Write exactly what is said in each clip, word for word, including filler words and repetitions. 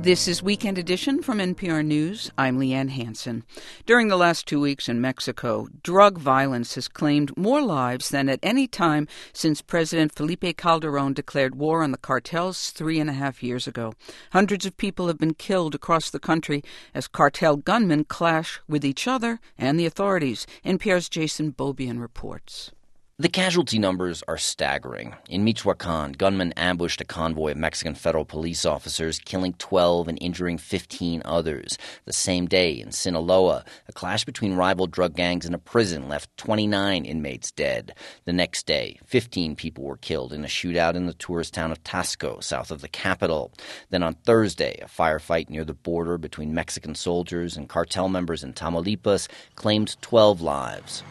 This is Weekend Edition from N P R News. I'm Leanne Hansen. During the last two weeks in Mexico, drug violence has claimed more lives than at any time since President Felipe Calderón declared war on the cartels three and a half years ago. Hundreds of people have been killed across the country as cartel gunmen clash with each other and the authorities. N P R's Jason Beaubien reports. The casualty numbers are staggering. In Michoacan, gunmen ambushed a convoy of Mexican federal police officers, killing twelve and injuring fifteen others. The same day in Sinaloa, a clash between rival drug gangs in a prison left twenty-nine inmates dead. The next day, fifteen people were killed in a shootout in the tourist town of Tasco, south of the capital. Then on Thursday, a firefight near the border between Mexican soldiers and cartel members in Tamaulipas claimed twelve lives.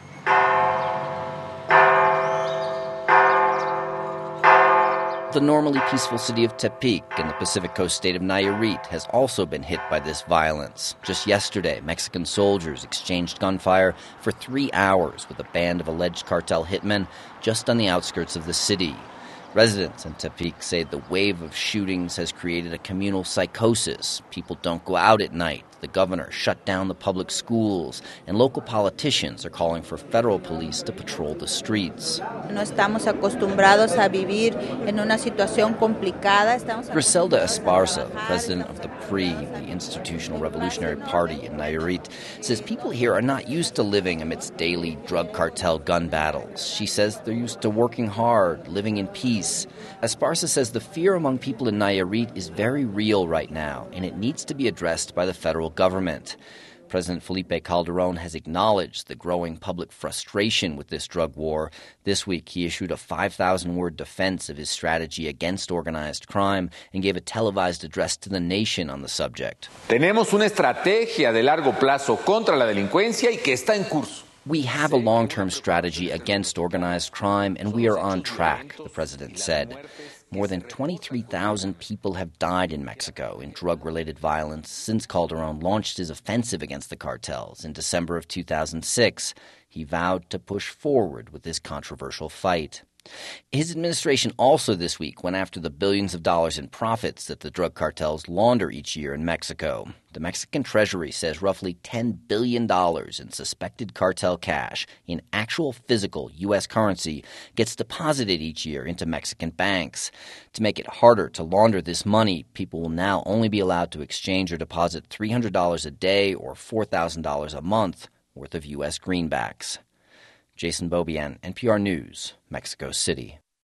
The normally peaceful city of Tepic in the Pacific Coast state of Nayarit has also been hit by this violence. Just yesterday, Mexican soldiers exchanged gunfire for three hours with a band of alleged cartel hitmen just on the outskirts of the city. Residents in Tepic say the wave of shootings has created a communal psychosis. People don't go out at night. The governor shut down the public schools, and local politicians are calling for federal police to patrol the streets. No estamos acostumbrados a vivir en una situación complicada. Griselda Esparza, president of the P R I, the Institutional Revolutionary Party in Nayarit, says people here are not used to living amidst daily drug cartel gun battles. She says they're used to working hard, living in peace. Esparza says the fear among people in Nayarit is very real right now, and it needs to be addressed by the federal government. President Felipe Calderón has acknowledged the growing public frustration with this drug war. This week, he issued a five thousand word defense of his strategy against organized crime and gave a televised address to the nation on the subject. Tenemos una estrategia de largo plazo contra la delincuencia y que está en curso. We have a long-term strategy against organized crime, and we are on track, the president said. More than twenty-three thousand people have died in Mexico in drug-related violence since Calderón launched his offensive against the cartels in December of two thousand six. He vowed to push forward with this controversial fight. His administration also this week went after the billions of dollars in profits that the drug cartels launder each year in Mexico. The Mexican Treasury says roughly ten billion dollars in suspected cartel cash in actual physical U S currency gets deposited each year into Mexican banks. To make it harder to launder this money, people will now only be allowed to exchange or deposit three hundred dollars a day or four thousand dollars a month worth of U S greenbacks. Jason Beaubien, N P R News, Mexico City.